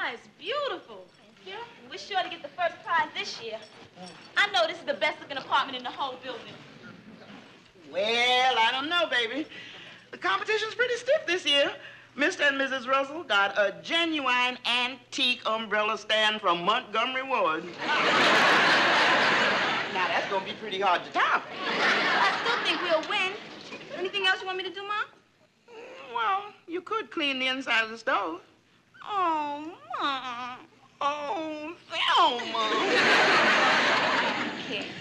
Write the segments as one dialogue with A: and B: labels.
A: is beautiful. Thank you. We're sure to get the first prize this year. I know this is the best-looking apartment in the whole building.
B: Well, I don't know, baby. The competition's pretty stiff this year. Mr. and Mrs. Russell got a genuine antique umbrella stand from Montgomery Ward. Now, that's going to be pretty hard to top.
A: I still think we'll win. Anything else you want me to do, Mom?
B: Well, you could clean the inside of the stove.
A: Oh, Mom.
B: Oh, Thelma.
A: Okay.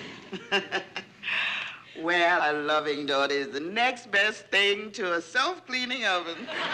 B: Well, a loving daughter is the next best thing to a self-cleaning oven.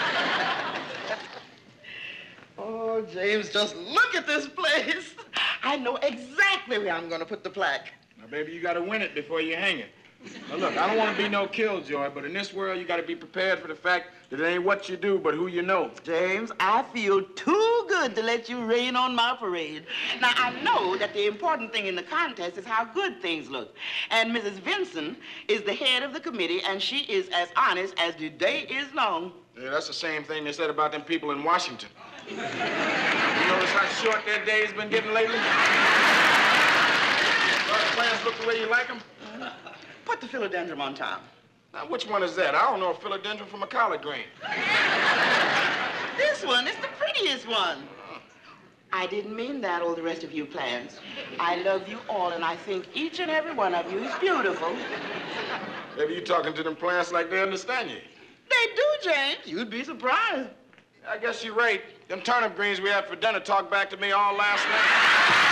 B: Oh, James, just look at this place. I know exactly where I'm going to put the plaque.
C: Now, baby, you got to win it before you hang it. Now, look, I don't want to be no killjoy, but in this world, you got to be prepared for the fact that it ain't what you do, but who you know.
B: James, I feel too good to let you rain on my parade. Now, I know that the important thing in the contest is how good things look. And Mrs. Vinson is the head of the committee, and she is as honest as the day is long.
C: Yeah, that's the same thing they said about them people in Washington. You notice how short their day's been getting lately? Those plans look the way you like them?
B: Put the philodendron on top.
C: Now, which one is that? I don't know a philodendron from a collard green.
B: This one is the prettiest one. I didn't mean that, all the rest of you plants. I love you all, and I think each and every one of you is beautiful.
C: Maybe you talking to them plants like they understand you.
B: They do, James. You'd be surprised.
C: I guess you're right. Them turnip greens we had for dinner talked back to me all last night.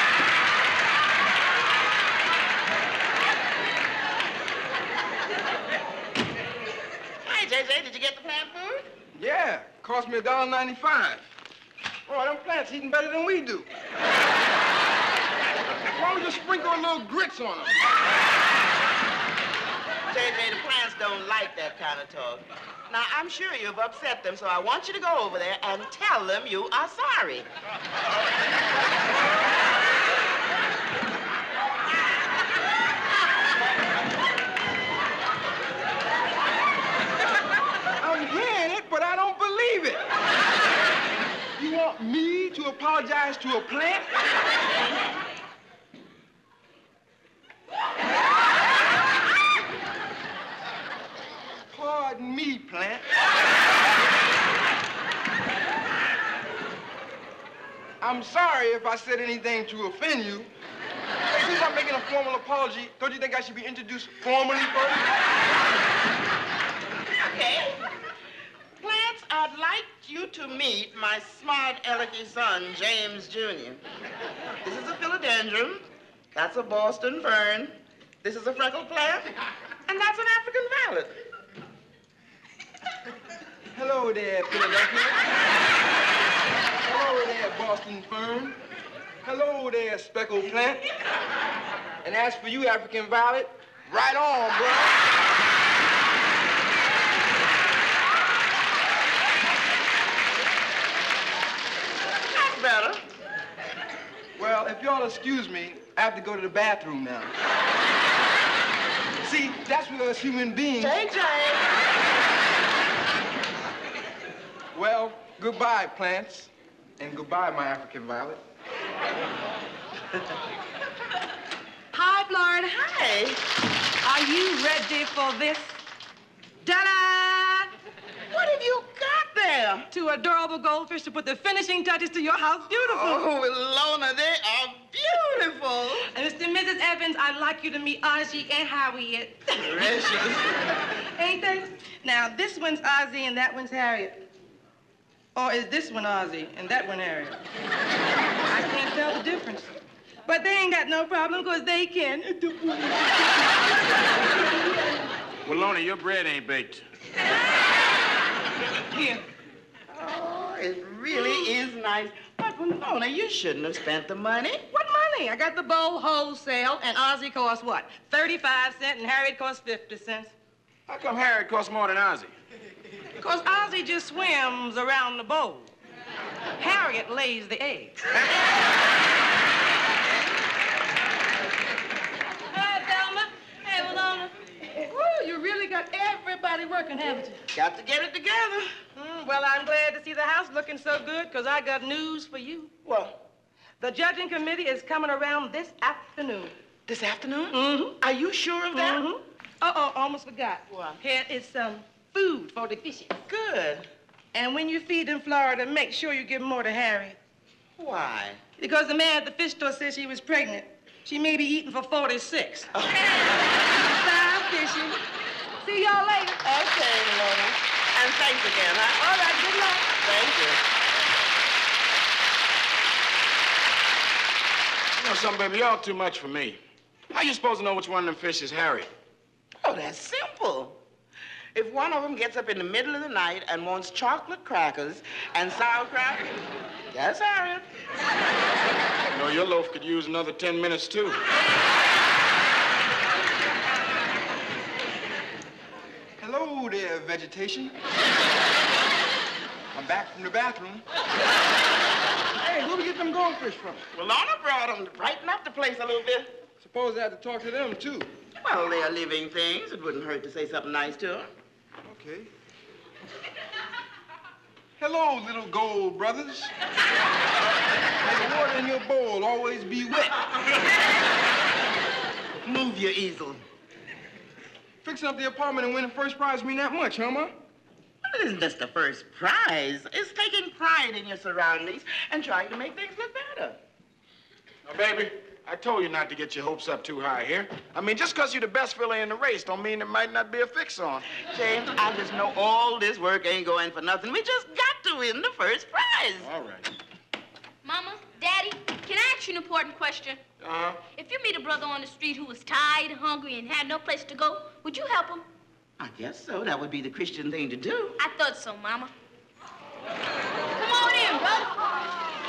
B: JJ, did you get the plant food?
D: Yeah, cost me $1.95. Oh, them plants eating better than we do. Why don't we just sprinkle a little grits on them?
B: JJ, the plants don't like that kind of talk. Now, I'm sure you've upset them, so I want you to go over there and tell them you are sorry.
D: I'm hearing it, but I don't believe it. You want me to apologize to a plant? Pardon me, plant. I'm sorry if I said anything to offend you. Since I'm making a formal apology, don't you think I should be introduced formally first?
B: Okay. Plants, I'd like you to meet my smart, alecky son, James Jr. This is a philodendron. That's a Boston fern. This is a freckle plant. And that's an African violet.
D: Hello there, Philadelphia. Hello there, Boston fern. Hello there, speckled plant. And as for you, African violet, right on, bro.
B: That's better.
D: Well, if y'all excuse me, I have to go to the bathroom now. See, that's where us human beings...
B: JJ.
D: Well, goodbye, plants. And goodbye, my African violet.
E: Hi, Florida.
B: Hey.
E: Are you ready for this? Ta-da!
B: What have you got there?
E: Two adorable goldfish to put the finishing touches to your house. Beautiful.
B: Oh, Lona, they are beautiful.
E: And Mr. and Mrs. Evans, I'd like you to meet Ozzie and Harriet.
B: Precious.
E: Ain't they? Now, this one's Ozzie and that one's Harriet. Or is this one Ozzie and that one Harriet? I can't tell the difference. But they ain't got no problem, because they can.
C: Well, Lona, your bread ain't baked.
E: Here.
B: Oh, it really is nice. But, Lona, you shouldn't have spent the money.
E: What money? I got the bowl wholesale, and Ozzie costs what? 35 cents, and Harriet costs 50 cents.
C: How come Harriet costs more than Ozzie?
E: Because Ozzie just swims around the bowl. Harriet lays the eggs. Hi, Thelma. Hey, Walona. Woo, you really got everybody working, haven't you?
B: Got to get it together.
E: Well, I'm glad to see the house looking so good, because I got news for you.
B: What?
E: The judging committee is coming around this afternoon.
B: This afternoon?
E: Mm-hmm.
B: Are you sure of that?
E: Mm-hmm. Uh-oh, almost forgot.
B: What?
E: Here is some food for the fishes.
B: Good.
E: And when you feed in Florida, make sure you give more to Harriet.
B: Why?
E: Because the man at the fish store said she was pregnant. She may be eating for 46. Style fishing. See y'all later.
B: Okay, Lorna. And thanks again, huh?
E: All right, good luck.
B: Thank you.
C: You know something, baby? You're all too much for me. How you supposed to know which one of them fish is Harriet?
B: Oh, that's simple. If one of them gets up in the middle of the night and wants chocolate crackers and sauerkraut, that's Harriet.
C: You know, your loaf could use another 10 minutes, too.
D: Hello there, vegetation. I'm back from the bathroom. Hey, where we get them goldfish from?
B: Well, Lorna brought them to brighten up the place a little bit.
D: Suppose I have to talk to them, too.
B: Well, they're living things. It wouldn't hurt to say something nice to them.
D: Okay. Hello, little gold brothers. May the water in your bowl always be wet.
B: Move your easel.
D: Fixing up the apartment and winning first prize mean that much, huh, Ma?
B: Well, it isn't just the first prize. It's taking pride in your surroundings and trying to make things look better.
C: Now, baby, I told you not to get your hopes up too high here. I mean, just because you're the best fella in the race don't mean there might not be a fix on.
B: James, I just know all this work ain't going for nothing. We just got to win the first prize.
C: All right.
A: Mama, Daddy, can I ask you an important question?
C: Uh-huh.
A: If you meet a brother on the street who was tired, hungry, and had no place to go, would you help him?
B: I guess so. That would be the Christian thing to do.
A: I thought so, Mama. Come on in, brother.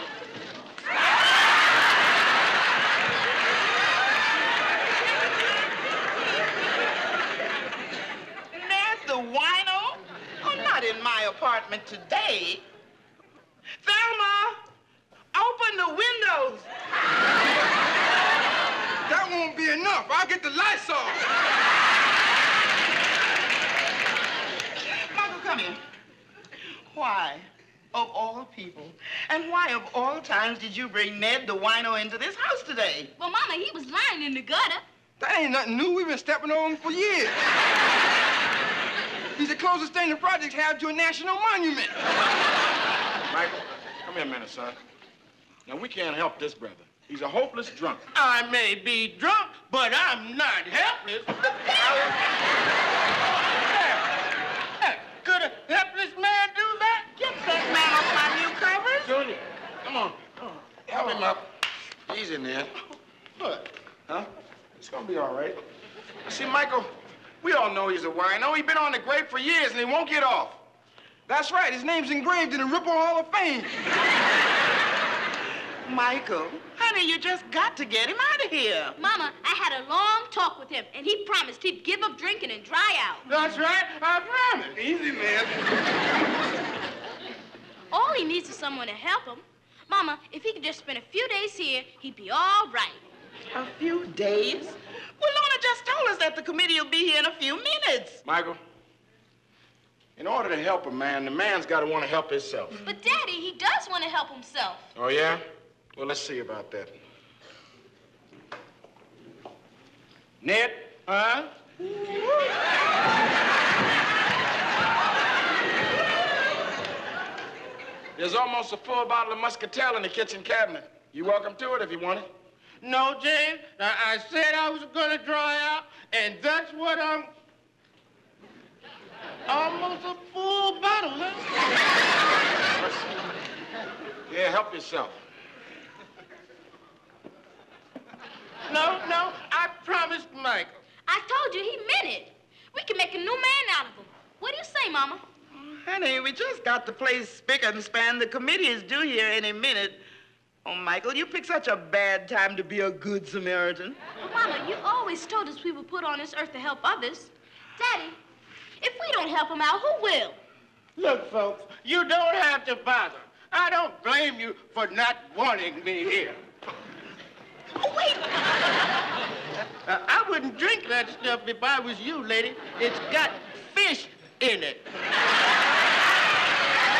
B: Ned the wino? Oh, not in my apartment today. Thelma, open the windows.
D: That won't be enough. I'll get the lights off.
B: Michael, come here. Why, of all people, and why of all times did you bring Ned the wino into this house today?
A: Well, Mama, he was lying in the gutter.
D: That ain't nothing new. We've been stepping on him for years. He's the closest thing the projects have to a national monument.
C: Michael, come here a minute, son. Now, we can't help this brother. He's a hopeless drunk.
F: I may be drunk, but I'm not helpless. Could a helpless man do that?
B: Get that man off my new covers.
C: Junior, come on. Help him up. He's in there.
F: What?
C: Huh? It's gonna be all right. See, Michael, we all know he's a wino. He's been on the grape for years, and he won't get off.
D: That's right. His name's engraved in the Ripple Hall of Fame.
B: Michael, honey, you just got to get him out of here.
A: Mama, I had a long talk with him, and he promised he'd give up drinking and dry out.
F: That's right. I promise.
D: Easy, man.
A: All he needs is someone to help him. Mama, if he could just spend a few days here, he'd be all right.
B: A few days? Well, Lorna just told us that the committee will be here in a few minutes.
C: Michael, in order to help a man, the man's got to want to help himself.
A: But, Daddy, he does want to help himself.
C: Oh, yeah? Well, let's see about that. Ned?
F: Huh?
C: There's almost a full bottle of Muscatel in the kitchen cabinet. You're welcome to it if you want it.
F: No, James. I said I was going to dry out, and that's what I'm... Almost a full bottle, huh?
C: Yeah, help yourself.
F: No, I promised Michael.
A: I told you he meant it. We can make a new man out of him. What do you say, Mama?
B: Honey, we just got the place spick and span. The committee is due here any minute. Oh, Michael, you picked such a bad time to be a good Samaritan.
A: Well, Mama, you always told us we were put on this earth to help others. Daddy, if we don't help him out, who will?
F: Look, folks, you don't have to bother. I don't blame you for not wanting me here.
A: Oh, wait.
F: I wouldn't drink that stuff if I was you, lady. It's got fish in it.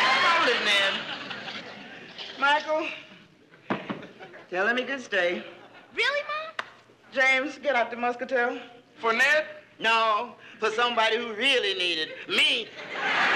B: Hold it, Ned. Michael, tell him he can stay.
A: Really, Mom?
B: James, get out the muscatel.
D: For Ned?
B: No, for somebody who really needed me.